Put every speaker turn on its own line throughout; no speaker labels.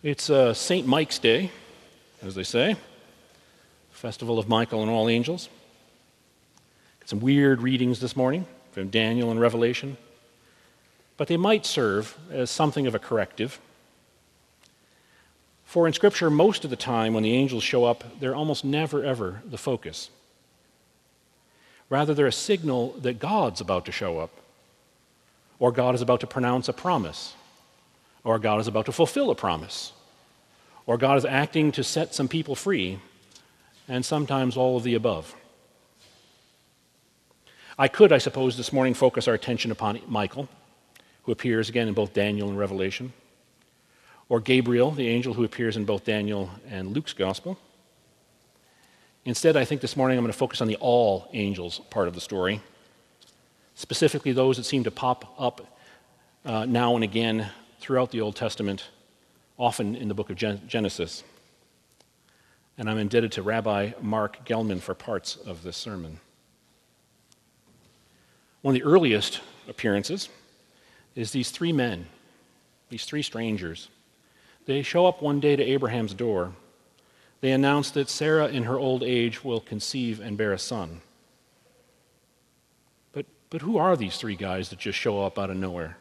It's St. Mike's Day, as they say, Festival of Michael and all angels. Got some weird readings this morning from Daniel and Revelation, but they might serve as something of a corrective. For in Scripture, most of the time when the angels show up, they're almost never, ever the focus. Rather, they're a signal that God's about to show up, or God is about to pronounce a promise, or God is about to fulfill a promise, or God is acting to set some people free, and sometimes all of the above. I could, I suppose, this morning focus our attention upon Michael, who appears again in both Daniel and Revelation, or Gabriel, the angel who appears in both Daniel and Luke's gospel. Instead, I think this morning I'm going to focus on the all angels part of the story, specifically those that seem to pop up now and again throughout the Old Testament, often in the book of Genesis. And I'm indebted to Rabbi Mark Gelman for parts of this sermon. One of the earliest appearances is these three men, these three strangers. They show up one day to Abraham's door. They announce that Sarah in her old age will conceive and bear a son. But who are these three guys that just show up out of nowhere?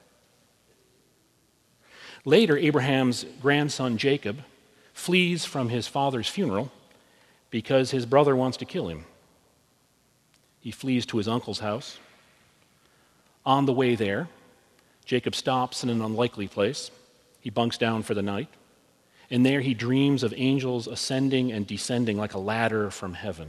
Later, Abraham's grandson Jacob flees from his father's funeral because his brother wants to kill him. He flees to his uncle's house. On the way there, Jacob stops in an unlikely place. He bunks down for the night. And there he dreams of angels ascending and descending like a ladder from heaven.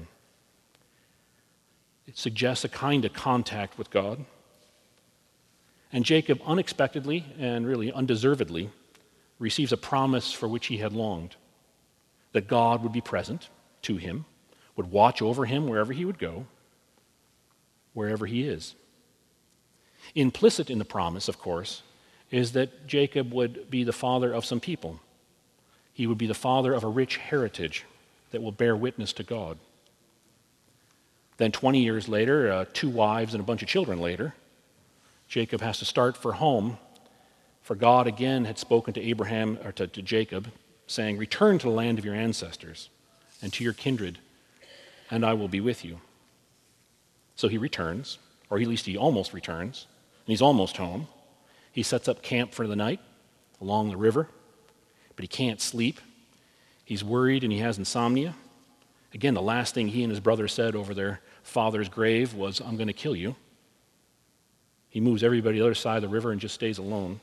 It suggests a kind of contact with God. And Jacob unexpectedly and really undeservedly receives a promise for which he had longed, that God would be present to him, would watch over him wherever he would go, wherever he is. Implicit in the promise, of course, is that Jacob would be the father of some people. He would be the father of a rich heritage that will bear witness to God. Then 20 years later, 2 wives and a bunch of children later, Jacob has to start for home, for God again had spoken to Abraham, or to Jacob, saying, "Return to the land of your ancestors and to your kindred, and I will be with you." So he returns, or at least he almost returns, and he's almost home. He sets up camp for the night along the river, but he can't sleep. He's worried and he has insomnia. Again, the last thing he and his brother said over their father's grave was, "I'm going to kill you." He moves everybody to the other side of the river and just stays alone.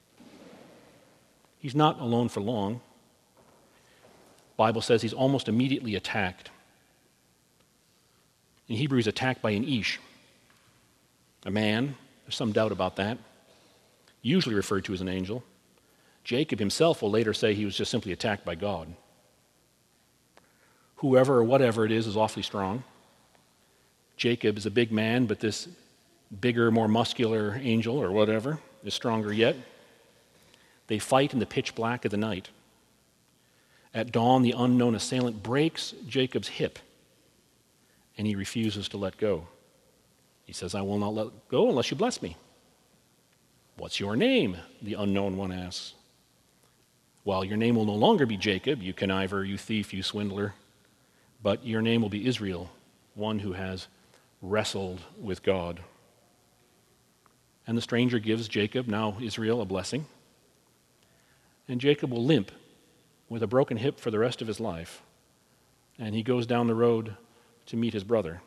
He's not alone for long. The Bible says he's almost immediately attacked. In Hebrew, he's attacked by an ish, a man. There's some doubt about that. Usually referred to as an angel. Jacob himself will later say he was just simply attacked by God. Whoever or whatever it is awfully strong. Jacob is a big man, but this bigger, more muscular angel or whatever is stronger yet. They fight in the pitch black of the night. At dawn, the unknown assailant breaks Jacob's hip, and he refuses to let go. He says, "I will not let go unless you bless me." "What's your name?" the unknown one asks. "Well, your name will no longer be Jacob, you conniver, you thief, you swindler, but your name will be Israel, one who has wrestled with God." And the stranger gives Jacob, now Israel, a blessing. And Jacob will limp with a broken hip for the rest of his life. And he goes down the road to meet his brother.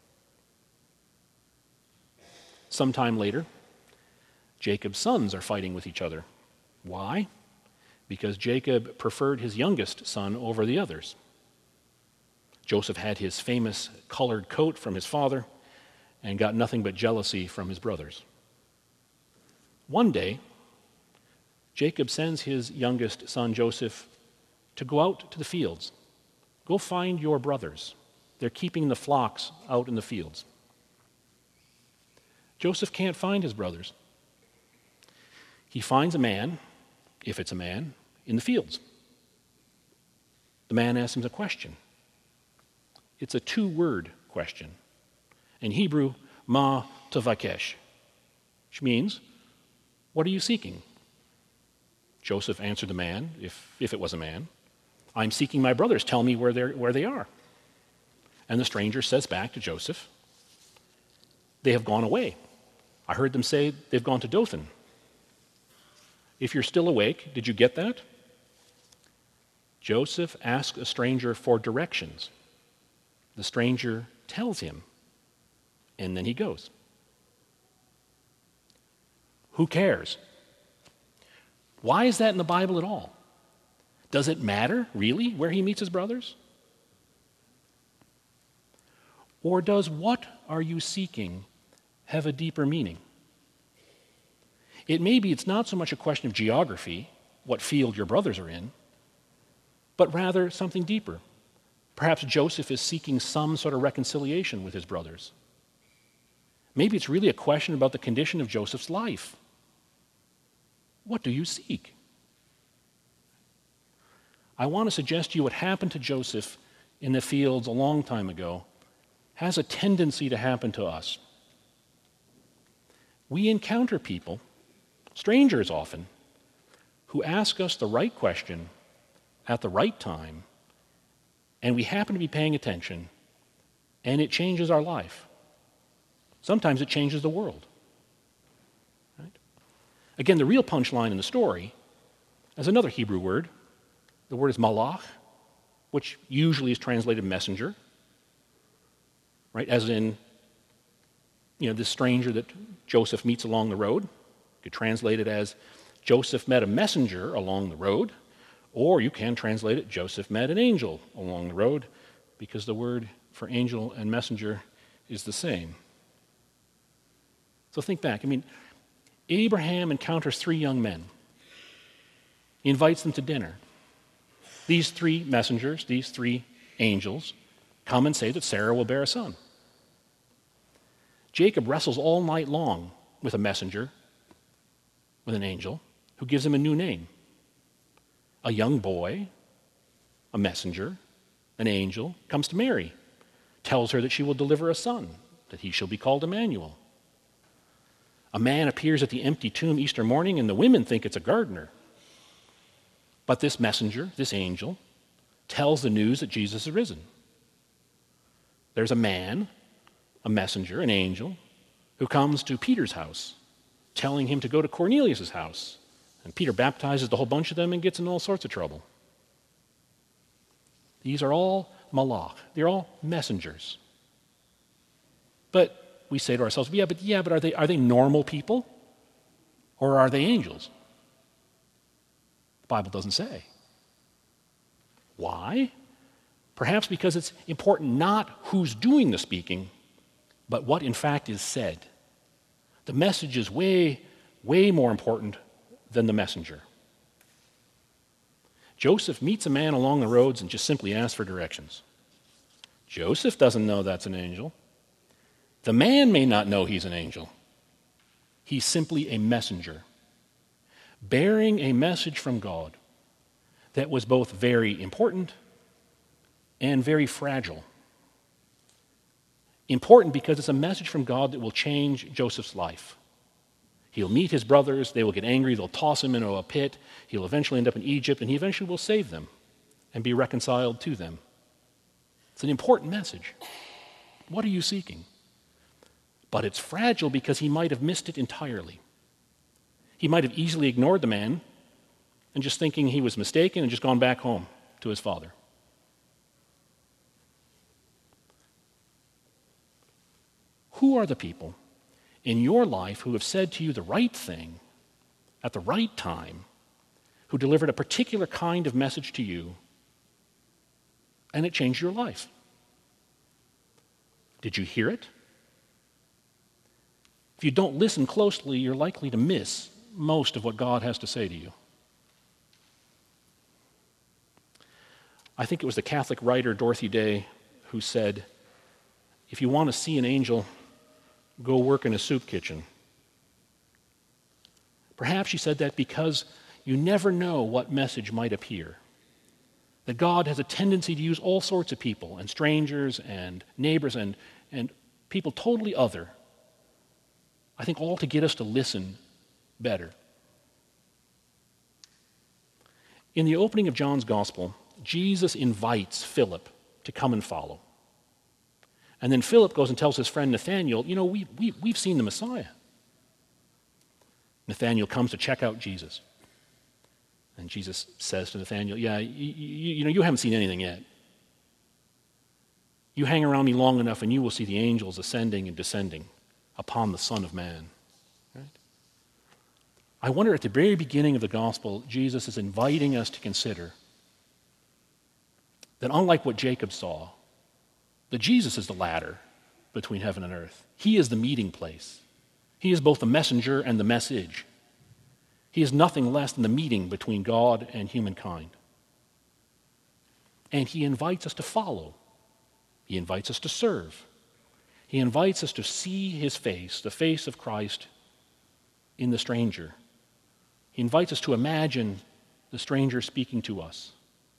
Sometime later, Jacob's sons are fighting with each other. Why? Because Jacob preferred his youngest son over the others. Joseph had his famous colored coat from his father and got nothing but jealousy from his brothers. One day, Jacob sends his youngest son, Joseph, to go out to the fields. "Go find your brothers. They're keeping the flocks out in the fields." Joseph can't find his brothers. He finds a man, if it's a man, in the fields. The man asks him a question. It's a 2-word question. In Hebrew, "Ma tavakesh," which means, "What are you seeking?" Joseph answered the man, if it was a man, "I'm seeking my brothers. Tell me where they are." And the stranger says back to Joseph, "They have gone away. I heard them say they've gone to Dothan." If you're still awake, did you get that? Joseph asks a stranger for directions. The stranger tells him, and then he goes. Who cares? Why is that in the Bible at all? Does it matter, really, where he meets his brothers? Or does "what are you seeking" have a deeper meaning? It's not so much a question of geography, what field your brothers are in, but rather something deeper. Perhaps Joseph is seeking some sort of reconciliation with his brothers. Maybe it's really a question about the condition of Joseph's life. What do you seek? I want to suggest to you what happened to Joseph in the fields a long time ago has a tendency to happen to us. We encounter people, strangers often, who ask us the right question at the right time, and we happen to be paying attention, and it changes our life. Sometimes it changes the world. Right? Again, the real punchline in the story is another Hebrew word. The word is malach, which usually is translated messenger, right? As in, this stranger that Joseph meets along the road. You could translate it as Joseph met a messenger along the road, or you can translate it Joseph met an angel along the road, because the word for angel and messenger is the same. So think back. Abraham encounters 3 young men. He invites them to dinner. These 3 messengers, these 3 angels, come and say that Sarah will bear a son. Jacob wrestles all night long with a messenger, with an angel, who gives him a new name. A young boy, a messenger, an angel, comes to Mary, tells her that she will deliver a son, that he shall be called Emmanuel. A man appears at the empty tomb Easter morning, and the women think it's a gardener. But this messenger, this angel, tells the news that Jesus is risen. There's a man, a messenger, an angel, who comes to Peter's house, telling him to go to Cornelius' house. And Peter baptizes the whole bunch of them and gets in all sorts of trouble. These are all malach. They're all messengers. But we say to ourselves, but are they normal people? Or are they angels? The Bible doesn't say. Why? Perhaps because it's important not who's doing the speaking, but what in fact is said. The message is way, way more important than the messenger. Joseph meets a man along the roads and just simply asks for directions. Joseph doesn't know that's an angel. The man may not know he's an angel. He's simply a messenger, bearing a message from God that was both very important and very fragile. Important because it's a message from God that will change Joseph's life. He'll meet his brothers, they will get angry, they'll toss him into a pit, he'll eventually end up in Egypt, and he eventually will save them and be reconciled to them. It's an important message. What are you seeking? But it's fragile because he might have missed it entirely. He might have easily ignored the man and just thinking he was mistaken and just gone back home to his father. Who are the people in your life who have said to you the right thing at the right time, who delivered a particular kind of message to you, and it changed your life? Did you hear it? If you don't listen closely, you're likely to miss most of what God has to say to you. I think it was the Catholic writer Dorothy Day who said, if you want to see an angel, go work in a soup kitchen. Perhaps she said that because you never know what message might appear. That God has a tendency to use all sorts of people, and strangers and neighbors and people totally other, I think all to get us to listen better. In the opening of John's Gospel, Jesus invites Philip to come and follow. And then Philip goes and tells his friend Nathanael, we've seen the Messiah. Nathanael comes to check out Jesus. And Jesus says to Nathanael, you haven't seen anything yet. You hang around me long enough and you will see the angels ascending and descending upon the Son of Man. Right? I wonder at the very beginning of the gospel, Jesus is inviting us to consider that unlike what Jacob saw, that Jesus is the ladder between heaven and earth. He is the meeting place. He is both the messenger and the message. He is nothing less than the meeting between God and humankind. And he invites us to follow. He invites us to serve. He invites us to see his face, the face of Christ, in the stranger. He invites us to imagine the stranger speaking to us.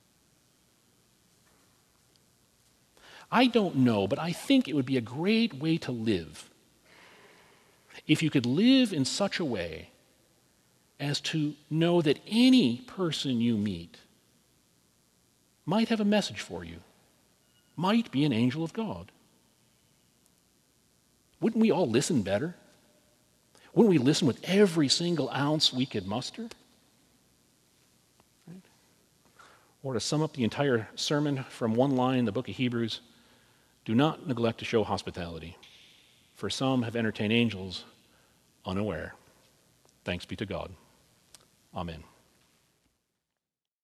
I don't know, but I think it would be a great way to live if you could live in such a way as to know that any person you meet might have a message for you, might be an angel of God. Wouldn't we all listen better? Wouldn't we listen with every single ounce we could muster? Right? Or to sum up the entire sermon from one line in the book of Hebrews, do not neglect to show hospitality, for some have entertained angels unaware. Thanks be to God. Amen.